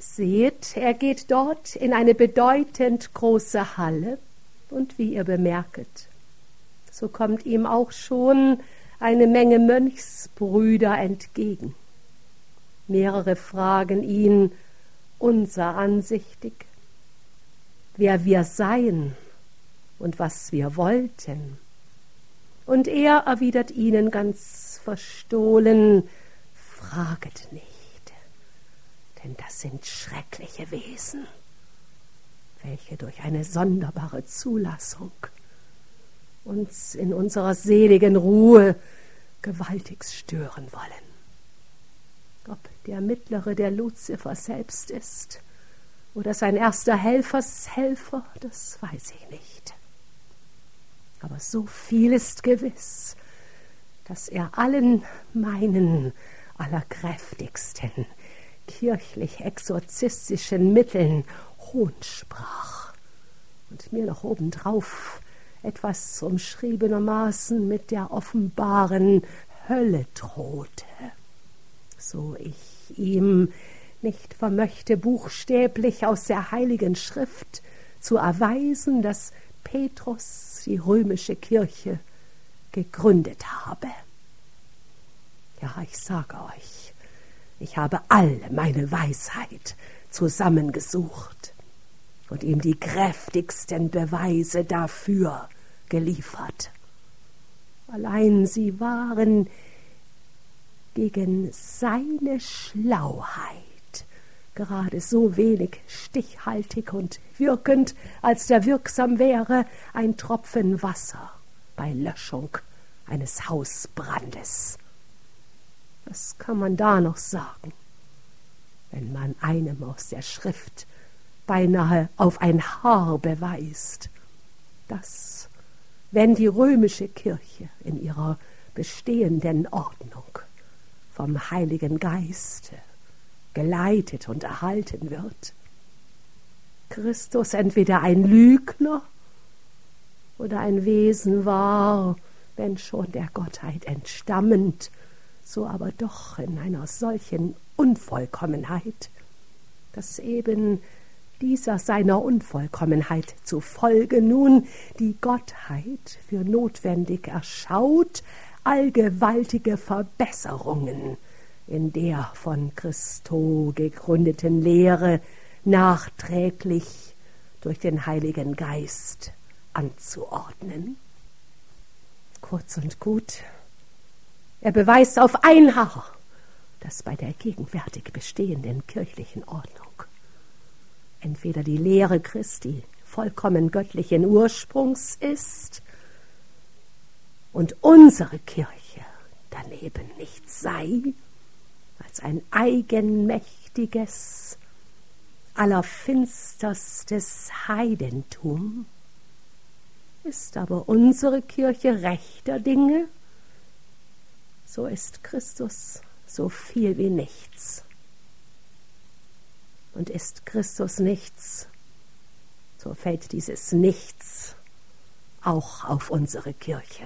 Seht, er geht dort in eine bedeutend große Halle, und wie ihr bemerket, so kommt ihm auch schon eine Menge Mönchsbrüder entgegen. Mehrere fragen ihn unser ansichtig, wer wir seien und was wir wollten. Und er erwidert ihnen ganz verstohlen, fraget nicht, denn das sind schreckliche Wesen, welche durch eine sonderbare Zulassung uns in unserer seligen Ruhe gewaltigst stören wollen. Ob der mittlere der Luzifer selbst ist oder sein erster Helfershelfer, das weiß ich nicht. Aber so viel ist gewiss, dass er allen meinen allerkräftigsten kirchlich-exorzistischen Mitteln Hohn sprach und mir noch obendrauf etwas umschriebenermaßen mit der offenbaren Hölle drohte, so ich ihm nicht vermöchte, buchstäblich aus der Heiligen Schrift zu erweisen, dass Petrus die römische Kirche gegründet habe. Ja, ich sage euch, ich habe alle meine Weisheit zusammengesucht und ihm die kräftigsten Beweise dafür geliefert. Allein sie waren gegen seine Schlauheit gerade so wenig stichhaltig und wirkend, als der wirksam wäre ein Tropfen Wasser bei Löschung eines Hausbrandes. Was kann man da noch sagen, wenn man einem aus der Schrift beinahe auf ein Haar beweist, dass, wenn die römische Kirche in ihrer bestehenden Ordnung vom Heiligen Geiste geleitet und erhalten wird, Christus entweder ein Lügner oder ein Wesen war, wenn schon der Gottheit entstammend, so aber doch in einer solchen Unvollkommenheit, dass eben dieser seiner Unvollkommenheit zufolge nun die Gottheit für notwendig erschaut, allgewaltige Verbesserungen in der von Christo gegründeten Lehre nachträglich durch den Heiligen Geist anzuordnen. Kurz und gut, er beweist auf ein Haar, dass bei der gegenwärtig bestehenden kirchlichen Ordnung entweder die Lehre Christi vollkommen göttlichen Ursprungs ist und unsere Kirche daneben nichts sei als ein eigenmächtiges, allerfinsterstes Heidentum. Ist aber unsere Kirche rechter Dinge, so ist Christus so viel wie nichts. Und ist Christus nichts, so fällt dieses Nichts auch auf unsere Kirche.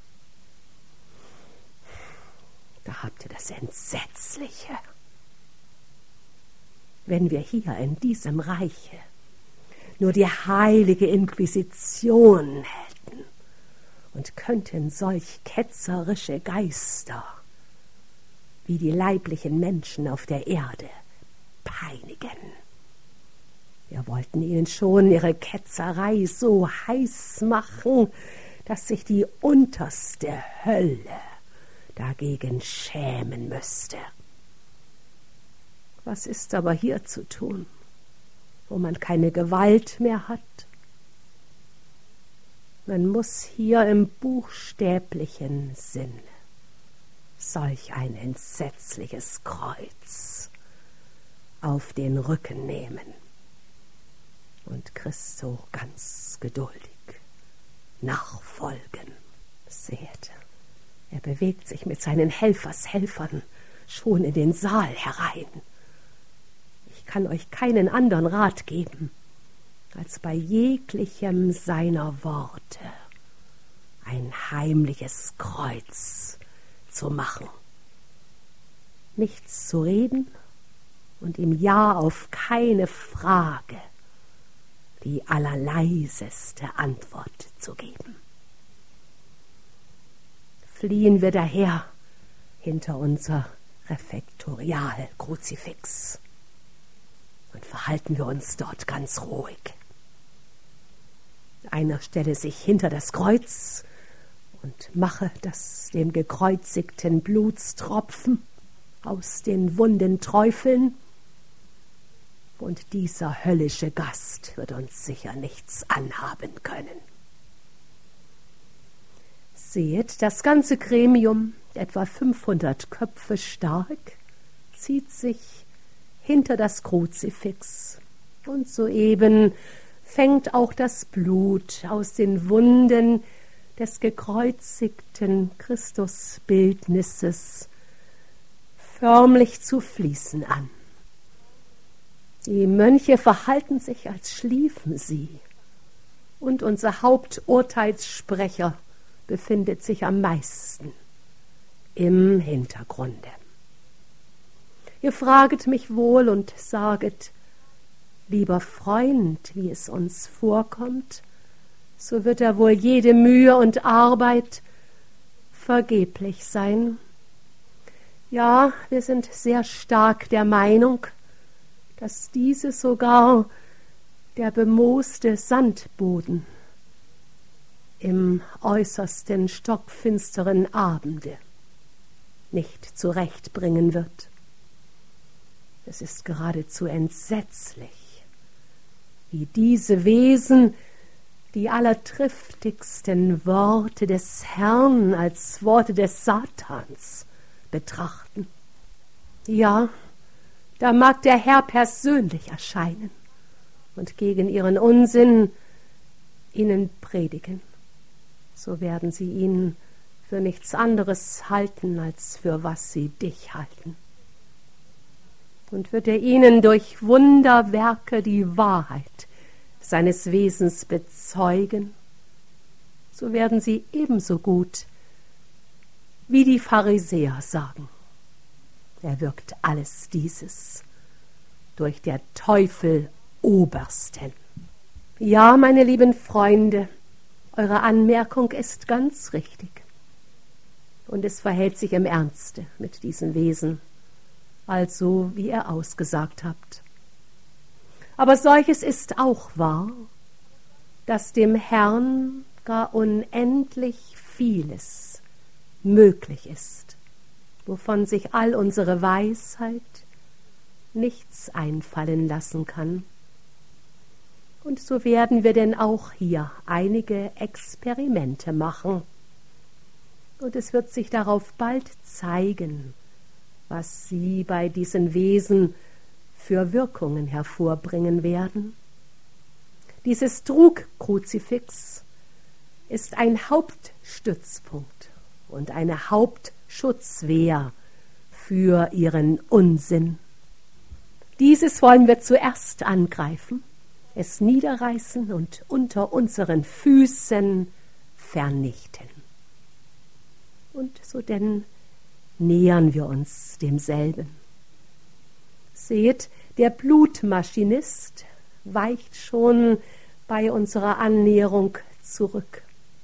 Da habt ihr das Entsetzliche. Wenn wir hier in diesem Reiche nur die heilige Inquisition hätten und könnten solch ketzerische Geister wie die leiblichen Menschen auf der Erde peinigen. Wir wollten ihnen schon ihre Ketzerei so heiß machen, dass sich die unterste Hölle dagegen schämen müsste. Was ist aber hier zu tun, wo man keine Gewalt mehr hat? Man muss hier im buchstäblichen Sinne solch ein entsetzliches Kreuz auf den Rücken nehmen und Christo ganz geduldig nachfolgen. Seht, er bewegt sich mit seinen Helfershelfern schon in den Saal herein. Ich kann euch keinen anderen Rat geben, als bei jeglichem seiner Worte ein heimliches Kreuz zu machen. Nichts zu reden und ihm ja auf keine Frage die allerleiseste Antwort zu geben. Fliehen wir daher hinter unser Refektorialkruzifix und verhalten wir uns dort ganz ruhig. Einer stelle sich hinter das Kreuz und mache, dass dem gekreuzigten Blutstropfen aus den Wunden träufeln, und dieser höllische Gast wird uns sicher nichts anhaben können. Seht, das ganze Gremium, etwa 500 Köpfe stark, zieht sich hinter das Kruzifix, und soeben fängt auch das Blut aus den Wunden des gekreuzigten Christusbildnisses förmlich zu fließen an. Die Mönche verhalten sich, als schliefen sie, und unser Haupturteilssprecher befindet sich am meisten im Hintergrunde. Ihr fraget mich wohl und saget: Lieber Freund, wie es uns vorkommt, so wird wohl jede Mühe und Arbeit vergeblich sein. Ja, wir sind sehr stark der Meinung, dass diese sogar der bemooste Sandboden im äußersten stockfinsteren Abende nicht zurechtbringen wird. Es ist geradezu entsetzlich, wie diese Wesen die allertriftigsten Worte des Herrn als Worte des Satans betrachten. Ja, da mag der Herr persönlich erscheinen und gegen ihren Unsinn ihnen predigen. So werden sie ihn für nichts anderes halten, als für was sie dich halten. Und wird er ihnen durch Wunderwerke die Wahrheit seines Wesens bezeugen, so werden sie ebenso gut wie die Pharisäer sagen: Er wirkt alles dieses durch der Teufel Obersten. Ja, meine lieben Freunde, eure Anmerkung ist ganz richtig. Und es verhält sich im Ernste mit diesen Wesen, also wie ihr ausgesagt habt. Aber solches ist auch wahr, dass dem Herrn gar unendlich vieles möglich ist, wovon sich all unsere Weisheit nichts einfallen lassen kann. Und so werden wir denn auch hier einige Experimente machen. Und es wird sich darauf bald zeigen, was sie bei diesen Wesen für Wirkungen hervorbringen werden. Dieses Trugkruzifix ist ein Hauptstützpunkt und eine Hauptschutzwehr für ihren Unsinn. Dieses wollen wir zuerst angreifen, es niederreißen und unter unseren Füßen vernichten. Und so denn nähern wir uns demselben. Seht, der Blutmaschinist weicht schon bei unserer Annäherung zurück.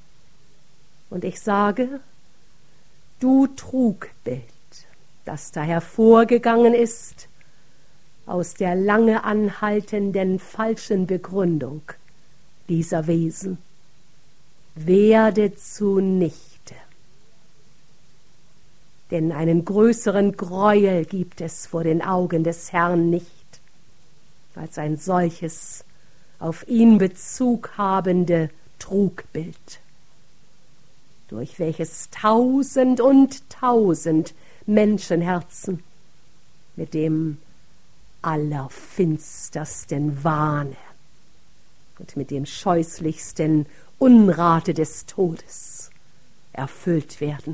Und ich sage: Du Trugbild, das da hervorgegangen ist aus der lange anhaltenden falschen Begründung dieser Wesen, werde zunichte. Denn einen größeren Gräuel gibt es vor den Augen des Herrn nicht, als ein solches auf ihn Bezug habende Trugbild, durch welches 1000 und 1000 Menschenherzen mit dem allerfinstersten Wahne und mit dem scheußlichsten Unrate des Todes erfüllt werden.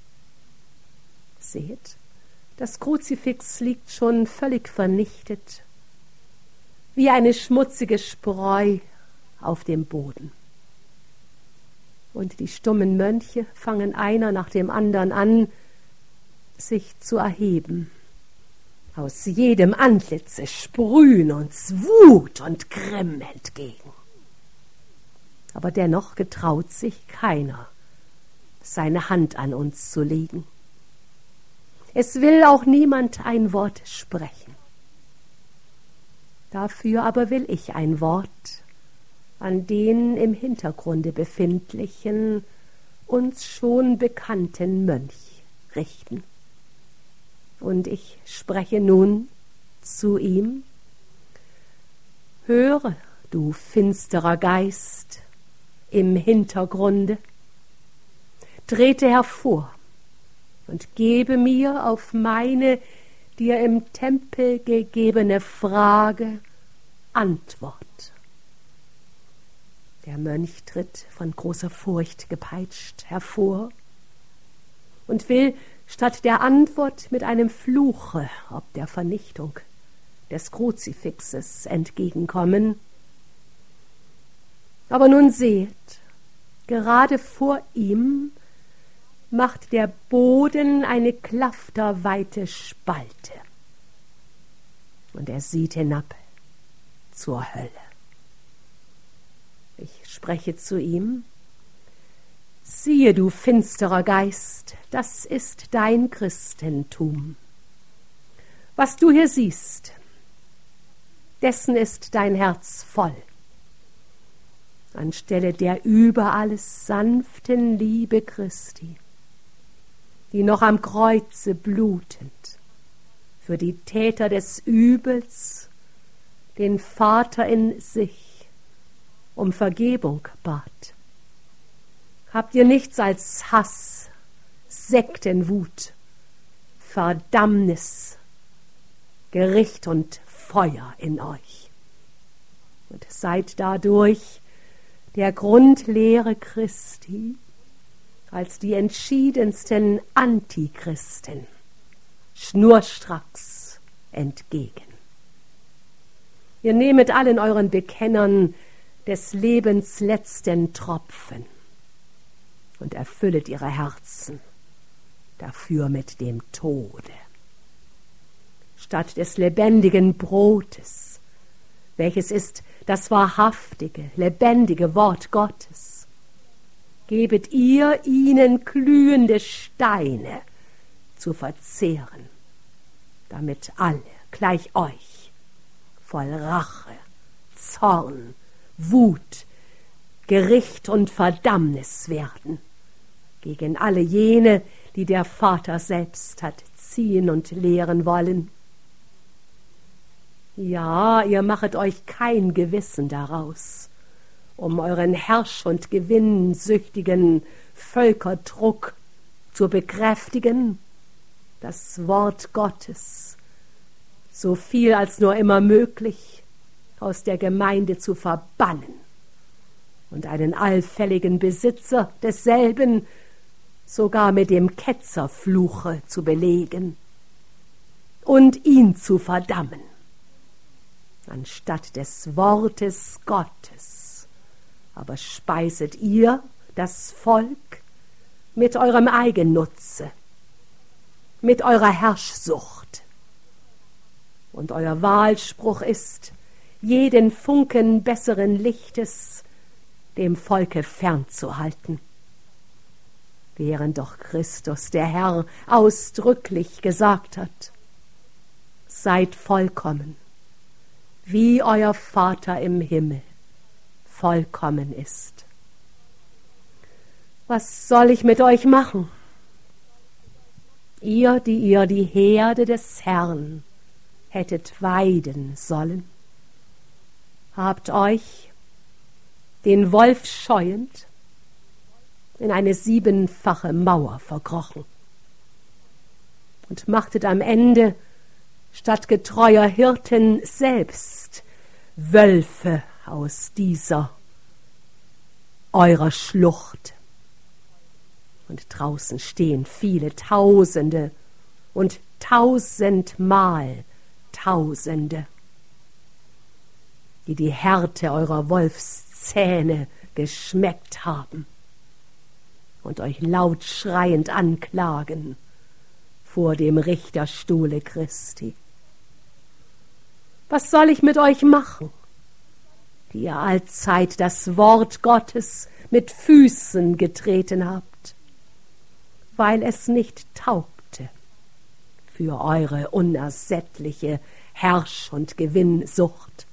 Seht, das Kruzifix liegt schon völlig vernichtet, wie eine schmutzige Spreu auf dem Boden. Und die stummen Mönche fangen einer nach dem anderen an, sich zu erheben, Aus jedem Antlitze sprühen uns Wut und Grimm entgegen. Aber dennoch getraut sich keiner, seine Hand an uns zu legen. Es will auch niemand ein Wort sprechen. Dafür aber will ich ein Wort an den im Hintergrunde befindlichen, uns schon bekannten Mönch richten. Und ich spreche nun zu ihm: Höre, du finsterer Geist im Hintergrunde, trete hervor und gebe mir auf meine dir im Tempel gegebene Frage Antwort. Der Mönch tritt von großer Furcht gepeitscht hervor und will statt der Antwort mit einem Fluche ob der Vernichtung des Kruzifixes entgegenkommen. Aber nun seht, gerade vor ihm macht der Boden eine klafterweite Spalte, und er sieht hinab zur Hölle. Ich spreche zu ihm: Siehe, du finsterer Geist, das ist dein Christentum. Was du hier siehst, dessen ist dein Herz voll. Anstelle der über alles sanften Liebe Christi, die noch am Kreuze blutend für die Täter des Übels den Vater in sich um Vergebung bat. Habt ihr nichts als Hass, Sektenwut, Verdammnis, Gericht und Feuer in euch und seid dadurch der Grundlehre Christi als die entschiedensten Antichristen schnurstracks entgegen. Ihr nehmet allen euren Bekennern des Lebens letzten Tropfen und erfüllet ihre Herzen dafür mit dem Tode. Statt des lebendigen Brotes, welches ist das wahrhaftige, lebendige Wort Gottes, gebet ihr ihnen glühende Steine zu verzehren, damit alle gleich euch voll Rache, Zorn, Wut, Gericht und Verdammnis werden gegen alle jene, die der Vater selbst hat ziehen und lehren wollen. Ja, ihr machet euch kein Gewissen daraus, um euren herrsch- und gewinnsüchtigen Völkerdruck zu bekräftigen, das Wort Gottes, so viel als nur immer möglich, aus der Gemeinde zu verbannen und einen allfälligen Besitzer desselben sogar mit dem Ketzerfluche zu belegen und ihn zu verdammen, anstatt des Wortes Gottes. Aber speiset ihr das Volk mit eurem Eigennutze, mit eurer Herrschsucht. Und euer Wahlspruch ist, jeden Funken besseren Lichtes dem Volke fernzuhalten, während doch Christus, der Herr, ausdrücklich gesagt hat: Seid vollkommen, wie euer Vater im Himmel vollkommen ist. Was soll ich mit euch machen? Ihr, die ihr die Herde des Herrn hättet weiden sollen, habt euch, den Wolf scheuend, in eine 7-fache Mauer verkrochen und machtet am Ende statt getreuer Hirten selbst Wölfe aus dieser eurer Schlucht. Und draußen stehen viele Tausende und 1000-mal Tausende, die die Härte eurer Wolfszähne geschmeckt haben und euch laut schreiend anklagen vor dem Richterstuhle Christi. Was soll ich mit euch machen, die ihr allzeit das Wort Gottes mit Füßen getreten habt, weil es nicht taugte für eure unersättliche Herrsch- und Gewinnsucht?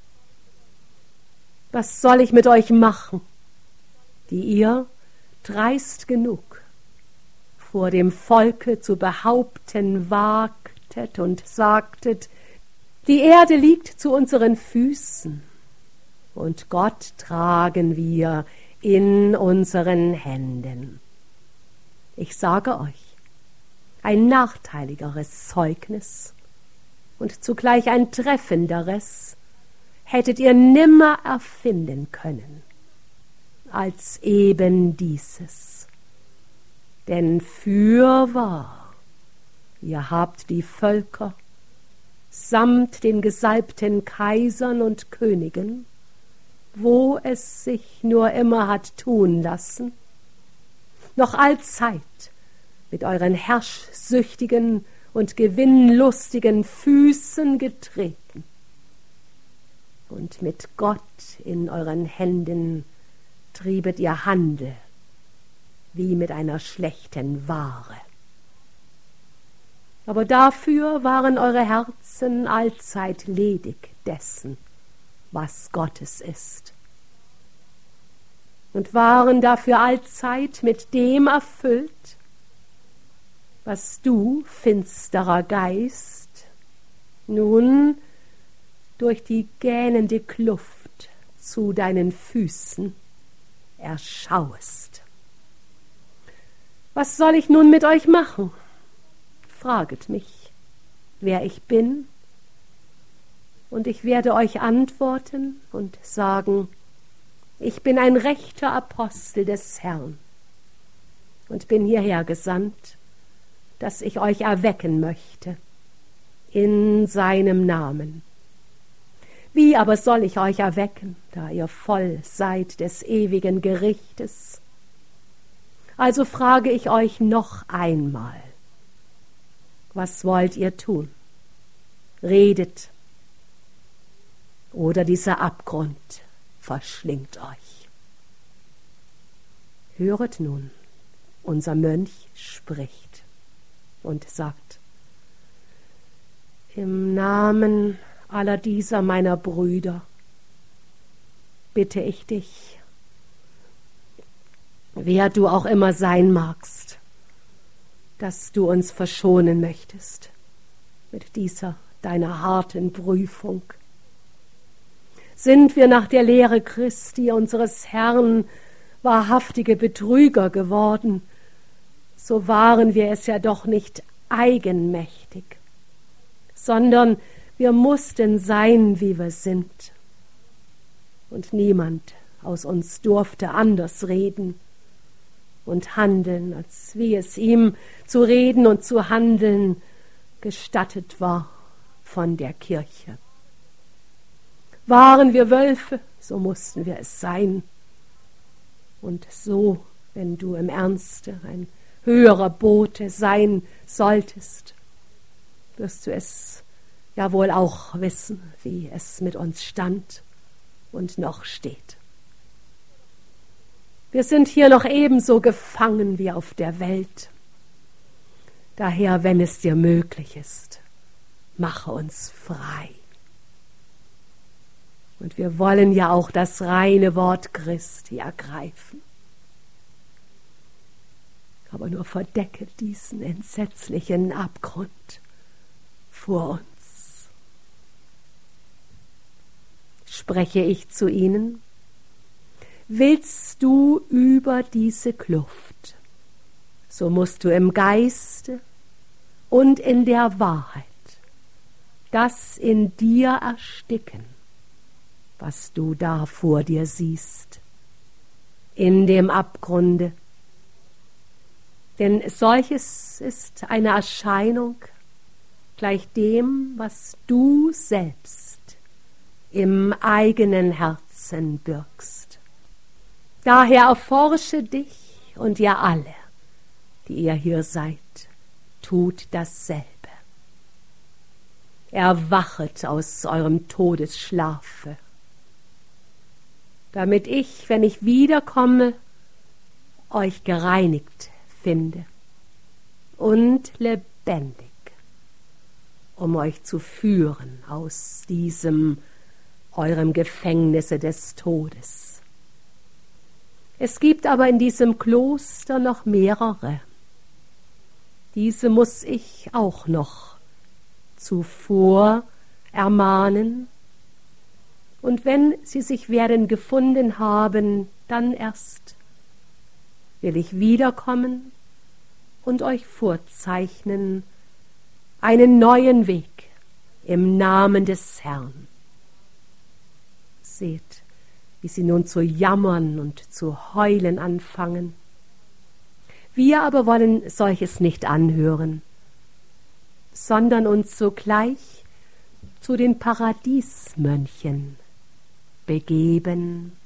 Was soll ich mit euch machen, die ihr dreist genug vor dem Volke zu behaupten wagtet und sagtet, die Erde liegt zu unseren Füßen und Gott tragen wir in unseren Händen? Ich sage euch, ein nachteiligeres Zeugnis und zugleich ein treffenderes hättet ihr nimmer erfinden können als eben dieses. Denn fürwahr, ihr habt die Völker samt den gesalbten Kaisern und Königen, wo es sich nur immer hat tun lassen, noch allzeit mit euren herrschsüchtigen und gewinnlustigen Füßen getreten und mit Gott in euren Händen triebet ihr Handel wie mit einer schlechten Ware. Aber dafür waren eure Herzen allzeit ledig dessen, was Gottes ist, und waren dafür allzeit mit dem erfüllt, was du, finsterer Geist, nun durch die gähnende Kluft zu deinen Füßen erschauest. Was soll ich nun mit euch machen? Fraget mich, wer ich bin, und ich werde euch antworten und sagen, ich bin ein rechter Apostel des Herrn und bin hierher gesandt, dass ich euch erwecken möchte in seinem Namen. Wie aber soll ich euch erwecken, da ihr voll seid des ewigen Gerichtes? Also frage ich euch noch einmal, was wollt ihr tun? Redet, oder dieser Abgrund verschlingt euch. Höret nun, unser Mönch spricht und sagt, im Namen aller dieser meiner Brüder bitte ich dich, wer du auch immer sein magst, dass du uns verschonen möchtest mit dieser deiner harten Prüfung. Sind wir nach der Lehre Christi, unseres Herrn, wahrhaftige Betrüger geworden, so waren wir es ja doch nicht eigenmächtig, sondern wir mussten sein, wie wir sind. Und niemand aus uns durfte anders reden und handeln, als wie es ihm zu reden und zu handeln gestattet war von der Kirche. Waren wir Wölfe, so mussten wir es sein. Und so, wenn du im Ernste ein höherer Bote sein solltest, wirst du es ja wohl auch wissen, wie es mit uns stand und noch steht. Wir sind hier noch ebenso gefangen wie auf der Welt. Daher, wenn es dir möglich ist, mache uns frei. Und wir wollen ja auch das reine Wort Christi ergreifen. Aber nur verdecke diesen entsetzlichen Abgrund vor uns. Spreche ich zu ihnen, willst du über diese Kluft, so musst du im Geiste und in der Wahrheit das in dir ersticken, was du da vor dir siehst, in dem Abgrunde. Denn solches ist eine Erscheinung gleich dem, was du selbst im eigenen Herzen birgst. Daher erforsche dich und ihr alle, die ihr hier seid, tut dasselbe. erwachet aus eurem Todesschlafe, damit ich, wenn ich wiederkomme, euch gereinigt finde und lebendig, um euch zu führen aus diesem eurem Gefängnisse des Todes. Es gibt aber in diesem Kloster noch mehrere. Diese muss ich auch noch zuvor ermahnen, und wenn sie sich werden gefunden haben, dann erst will ich wiederkommen und euch vorzeichnen einen neuen Weg im Namen des Herrn. Seht, wie sie nun zu jammern und zu heulen anfangen. Wir aber wollen solches nicht anhören, sondern uns sogleich zu den Paradiesmönchen begeben.